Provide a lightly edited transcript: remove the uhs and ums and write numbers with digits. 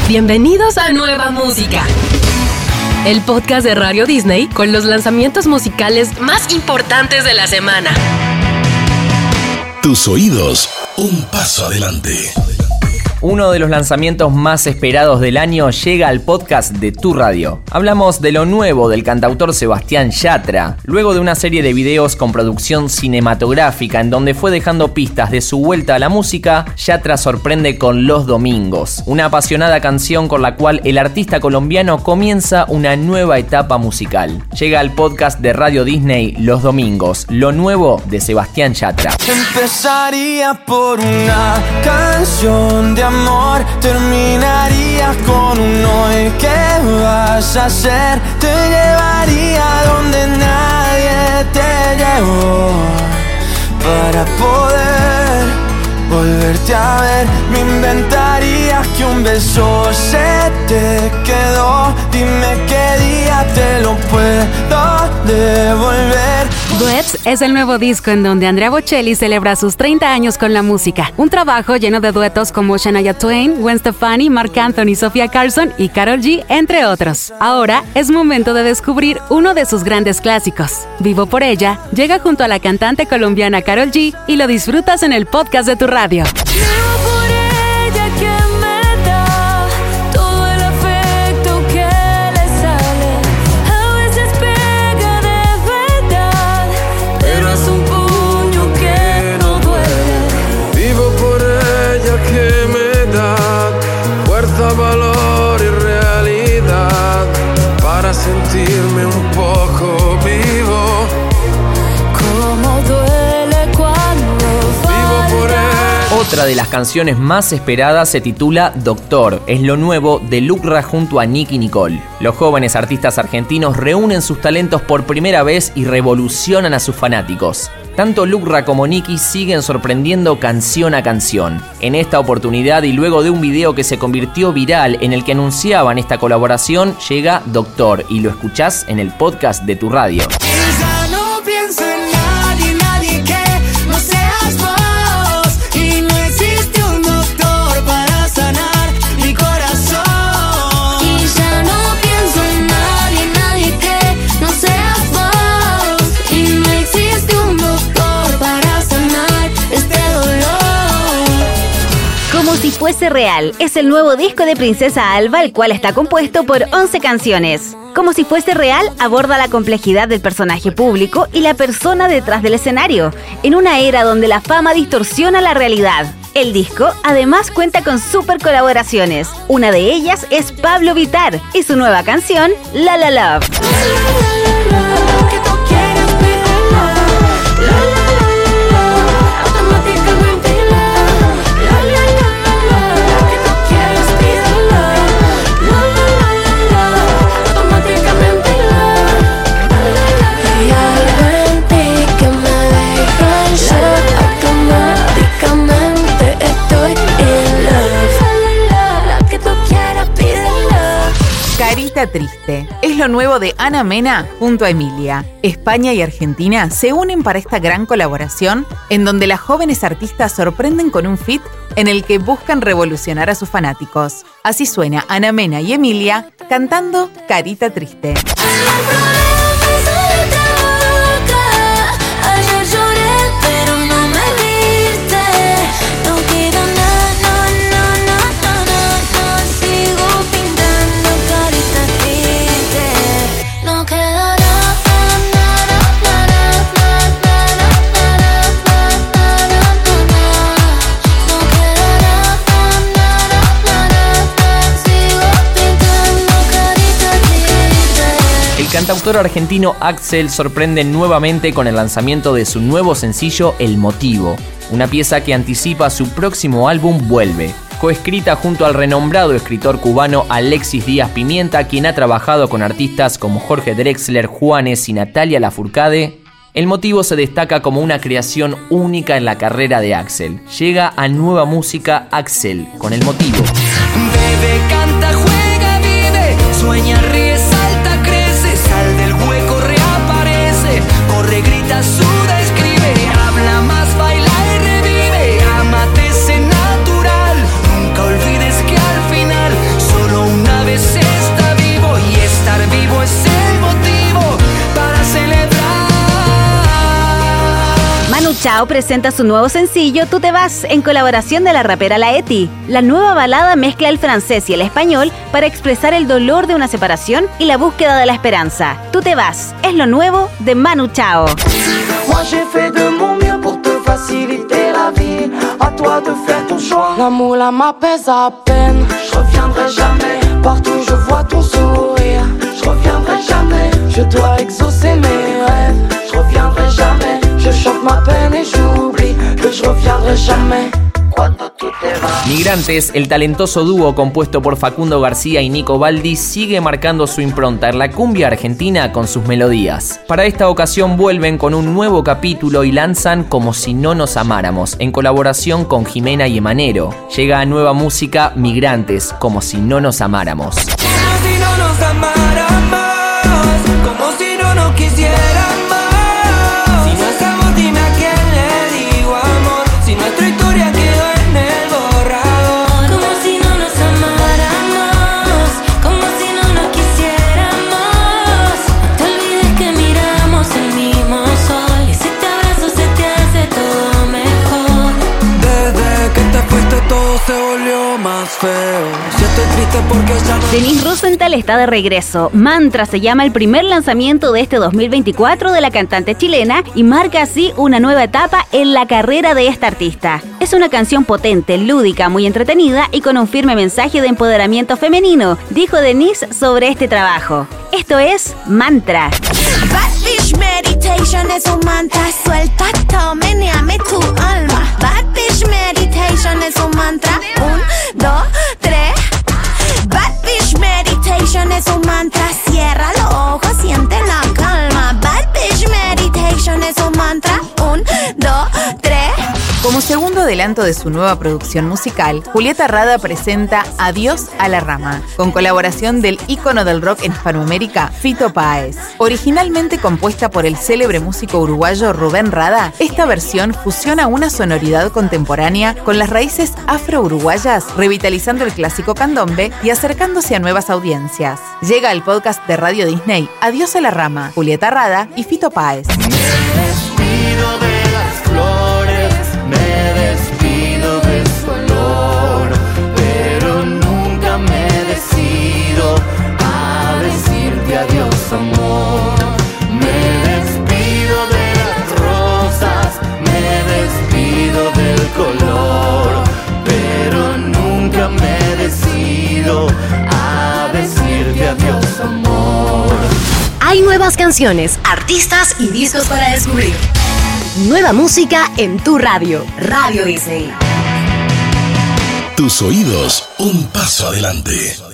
Bienvenidos a Nueva Música, el podcast de Radio Disney con los lanzamientos musicales más importantes de la semana. Tus oídos, un paso adelante. Uno de los lanzamientos más esperados del año llega al podcast de Tu Radio. Hablamos de lo nuevo del cantautor Sebastián Yatra. Luego de una serie de videos con producción cinematográfica en donde fue dejando pistas de su vuelta a la música, Yatra sorprende con Los Domingos, una apasionada canción con la cual el artista colombiano comienza una nueva etapa musical. Llega al podcast de Radio Disney Los Domingos, lo nuevo de Sebastián Yatra. Empezaría por una canción de amor, terminaría con un hoy. ¿Qué vas a hacer? Te llevaría donde nadie te llevó, para poder volverte a ver. Me inventaría que un beso se te quedó. Dime qué día te lo puedo devolver. Duets es el nuevo disco en donde Andrea Bocelli celebra sus 30 años con la música. Un trabajo lleno de duetos como Shania Twain, Gwen Stefani, Marc Anthony, Sofía Carson y Karol G, entre otros. Ahora es momento de descubrir uno de sus grandes clásicos. Vivo por ella llega junto a la cantante colombiana Karol G y lo disfrutas en el podcast de Tu Radio. Valor y realidad para sentirme un poco vivo. Como duele cuando vivo por él. Otra de las canciones más esperadas se titula Doctor. Es lo nuevo de Lucra junto a Nicki Nicole. Los jóvenes artistas argentinos reúnen sus talentos por primera vez y revolucionan a sus fanáticos. Tanto Lucra como Nicki siguen sorprendiendo canción a canción. En esta oportunidad y luego de un video que se convirtió viral en el que anunciaban esta colaboración, llega Doctor y lo escuchás en el podcast de Tu Radio. Como si fuese real, es el nuevo disco de Princesa Alba, el cual está compuesto por 11 canciones. Como si fuese real, aborda la complejidad del personaje público y la persona detrás del escenario, en una era donde la fama distorsiona la realidad. El disco además cuenta con super colaboraciones. Una de ellas es Pablo Vittar y su nueva canción, La La Love. Carita Triste es lo nuevo de Ana Mena junto a Emilia. España y Argentina se unen para esta gran colaboración en donde las jóvenes artistas sorprenden con un feat en el que buscan revolucionar a sus fanáticos. Así suena Ana Mena y Emilia cantando Carita Triste. El cantautor argentino Axel sorprende nuevamente con el lanzamiento de su nuevo sencillo El Motivo, una pieza que anticipa su próximo álbum Vuelve. Coescrita junto al renombrado escritor cubano Alexis Díaz Pimienta, quien ha trabajado con artistas como Jorge Drexler, Juanes y Natalia Lafourcade, El Motivo se destaca como una creación única en la carrera de Axel. Llega a nueva música Axel con El Motivo. Bebe, canta, juega, vive, sueña, ríe, salta, crece, sal del hueco, reaparece, corre, grita, suda, escribe, habla más, baila y revive, ámate, sé natural, nunca olvides que al final Chao presenta su nuevo sencillo Tú te vas, en colaboración de la rapera Laeti. La nueva balada mezcla el francés y el español para expresar el dolor de una separación y la búsqueda de la esperanza. Tú te vas, es lo nuevo de Manu Chao. Moi j'ai fait de mon mieux pour te faciliter la vie. À toi de faire ton choix. L'amour là m'apaise à peine. Je reviendrai jamais. Partout je vois ton sourire. Je reviendrai jamais. Je dois exaucer mes rêves. Je reviendrai jamais. Je chante ma peine et j'oublie que je reviendrai jamais. Migrantes, el talentoso dúo compuesto por Facundo García y Nico Baldi, sigue marcando su impronta en la cumbia argentina con sus melodías. Para esta ocasión vuelven con un nuevo capítulo y lanzan Como si no nos amáramos, en colaboración con Jimena y Emanero. Llega a nueva música Migrantes, Como si no nos amáramos. Como si no nos amáramos, como si no nos quisiéramos. Si no estamos, dime a quién le digo amor. Si nuestra historia quedó en el borrador. Como si no nos amáramos, como si no nos quisiéramos. No te olvides que miramos el mismo sol. Y si te abrazo se te hace todo mejor. Desde que te fuiste todo se volvió más feo. Si estoy triste porque ya no... Denise Rosenthal está de regreso. Mantra se llama el primer lanzamiento de este 2024 de la cantante chilena y marca así una nueva etapa en la carrera de esta artista. Es una canción potente, lúdica, muy entretenida y con un firme mensaje de empoderamiento femenino, dijo Denise sobre este trabajo. Esto es Mantra. Bad Bitch Meditation es un mantra, suelta todo, meneame tu alma. Bad Bitch Meditation es un mantra, 1, 2, 3. Bad Bitch Meditation es un mantra, cierra los ojos, siente la calma. Bad Bitch Meditation es un mantra, 1, 2, 3. Como segundo adelanto de su nueva producción musical, Julieta Rada presenta Adiós a la Rama, con colaboración del ícono del rock en Hispanoamérica, Fito Páez. Originalmente compuesta por el célebre músico uruguayo Rubén Rada, esta versión fusiona una sonoridad contemporánea con las raíces afro-uruguayas, revitalizando el clásico candombe y acercándose a nuevas audiencias. Llega al podcast de Radio Disney Adiós a la Rama, Julieta Rada y Fito Páez. Adiós amor, me despido de las rosas, me despido del color, pero nunca me decido a decirte adiós amor. Hay nuevas canciones, artistas y discos para descubrir. Nueva música en tu radio, Radio Disney. Tus oídos, un paso adelante.